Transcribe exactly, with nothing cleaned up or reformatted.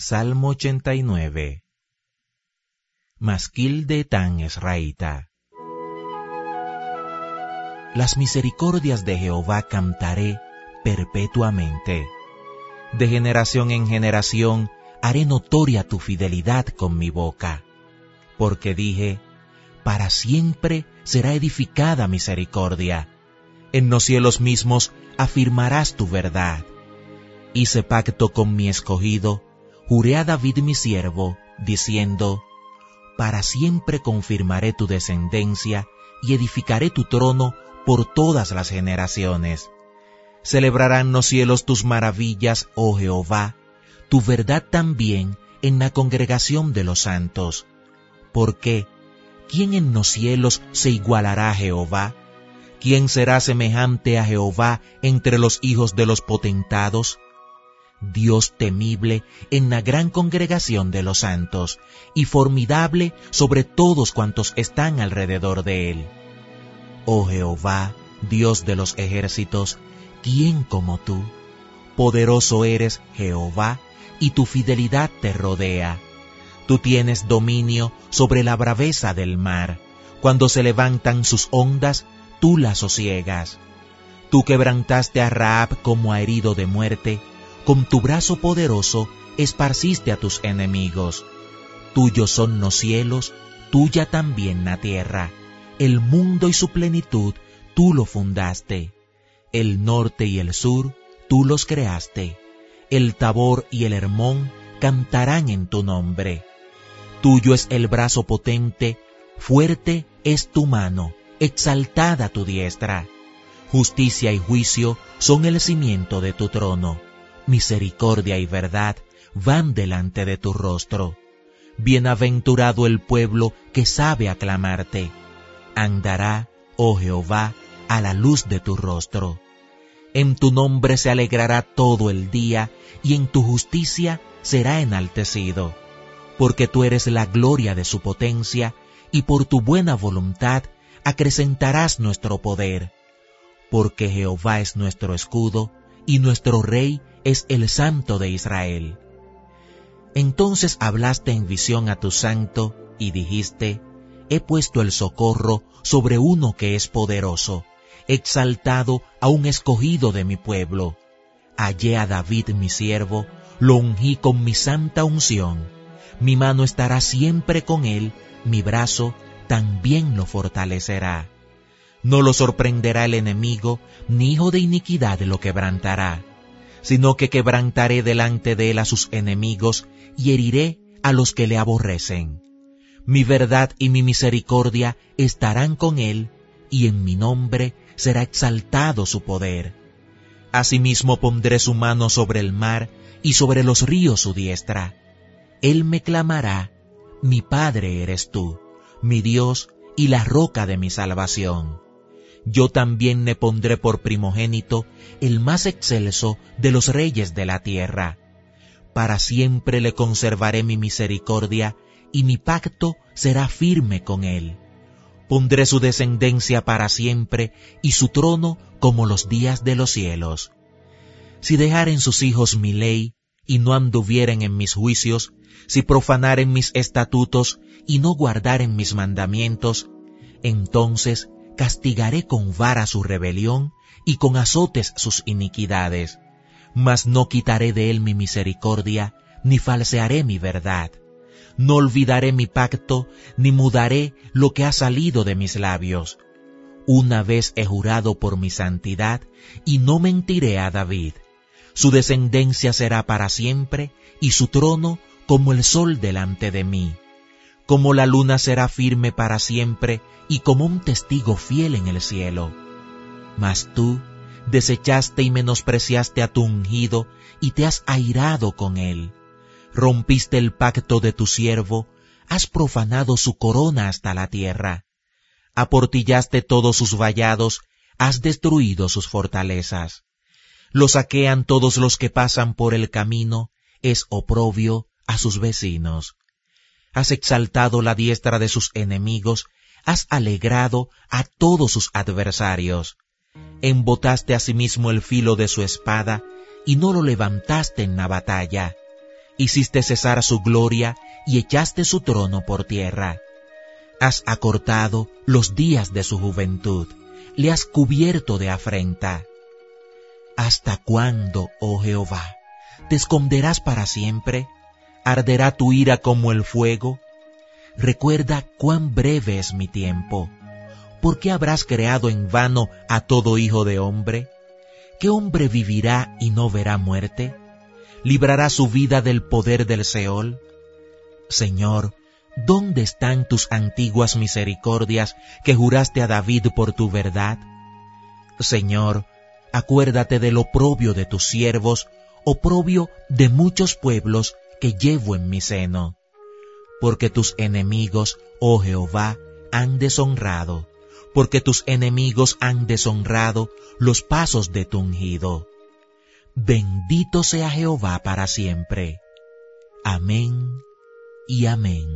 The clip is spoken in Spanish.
Salmo ochenta y nueve. Masquil de Etán Ezraíta. Las misericordias de Jehová cantaré perpetuamente. De generación en generación haré notoria tu fidelidad con mi boca. Porque dije, para siempre será edificada misericordia. En los cielos mismos afirmarás tu verdad. Hice pacto con mi escogido, juré a David mi siervo, diciendo, para siempre confirmaré tu descendencia y edificaré tu trono por todas las generaciones. Celebrarán los cielos tus maravillas, oh Jehová, tu verdad también en la congregación de los santos. Porque, ¿quién en los cielos se igualará a Jehová? ¿Quién será semejante a Jehová entre los hijos de los potentados? Dios temible en la gran congregación de los santos, y formidable sobre todos cuantos están alrededor de él. Oh Jehová, Dios de los ejércitos, ¿quién como tú? Poderoso eres, Jehová, y tu fidelidad te rodea. Tú tienes dominio sobre la braveza del mar. Cuando se levantan sus ondas, tú las sosiegas. Tú quebrantaste a Rahab como a herido de muerte. Con tu brazo poderoso esparciste a tus enemigos. Tuyos son los cielos, tuya también la tierra. El mundo y su plenitud, tú lo fundaste. El norte y el sur, tú los creaste. El Tabor y el Hermón cantarán en tu nombre. Tuyo es el brazo potente, fuerte es tu mano, exaltada tu diestra. Justicia y juicio son el cimiento de tu trono. Misericordia y verdad van delante de tu rostro. Bienaventurado el pueblo que sabe aclamarte. Andará, oh Jehová, a la luz de tu rostro. En tu nombre se alegrará todo el día, y en tu justicia será enaltecido. Porque tú eres la gloria de su potencia, y por tu buena voluntad acrecentarás nuestro poder. Porque Jehová es nuestro escudo, y nuestro Rey es el Santo de Israel. Entonces hablaste en visión a tu santo, y dijiste, he puesto el socorro sobre uno que es poderoso, exaltado a un escogido de mi pueblo. Hallé a David mi siervo, lo ungí con mi santa unción. Mi mano estará siempre con él, mi brazo también lo fortalecerá. No lo sorprenderá el enemigo, ni hijo de iniquidad lo quebrantará, sino que quebrantaré delante de él a sus enemigos, y heriré a los que le aborrecen. Mi verdad y mi misericordia estarán con él, y en mi nombre será exaltado su poder. Asimismo pondré su mano sobre el mar, y sobre los ríos su diestra. Él me clamará, mi Padre eres tú, mi Dios y la roca de mi salvación. Yo también le pondré por primogénito, el más excelso de los reyes de la tierra. Para siempre le conservaré mi misericordia, y mi pacto será firme con él. Pondré su descendencia para siempre, y su trono como los días de los cielos. Si dejaren sus hijos mi ley, y no anduvieren en mis juicios, si profanaren mis estatutos, y no guardaren mis mandamientos, entonces castigaré con vara su rebelión, y con azotes sus iniquidades. Mas no quitaré de él mi misericordia, ni falsearé mi verdad. No olvidaré mi pacto, ni mudaré lo que ha salido de mis labios. Una vez he jurado por mi santidad, y no mentiré a David. Su descendencia será para siempre, y su trono como el sol delante de mí. Como la luna será firme para siempre, y como un testigo fiel en el cielo. Mas tú desechaste y menospreciaste a tu ungido, y te has airado con él. Rompiste el pacto de tu siervo, has profanado su corona hasta la tierra. Aportillaste todos sus vallados, has destruido sus fortalezas. Lo saquean todos los que pasan por el camino, es oprobio a sus vecinos. Has exaltado la diestra de sus enemigos, has alegrado a todos sus adversarios. Embotaste asimismo el filo de su espada, y no lo levantaste en la batalla. hiciste cesar su gloria y echaste su trono por tierra. Has acortado los días de su juventud, le has cubierto de afrenta. ¿Hasta cuándo, oh Jehová, te esconderás para siempre? ¿Arderá tu ira como el fuego? Recuerda cuán breve es mi tiempo. ¿Por qué habrás creado en vano a todo hijo de hombre? ¿Qué hombre vivirá y no verá muerte? ¿Librará su vida del poder del Seol? Señor, ¿dónde están tus antiguas misericordias que juraste a David por tu verdad? Señor, acuérdate del oprobio de tus siervos, oprobio de muchos pueblos que llevo en mi seno. Porque tus enemigos, oh Jehová, han deshonrado, porque tus enemigos han deshonrado los pasos de tu ungido. Bendito sea Jehová para siempre. Amén y amén.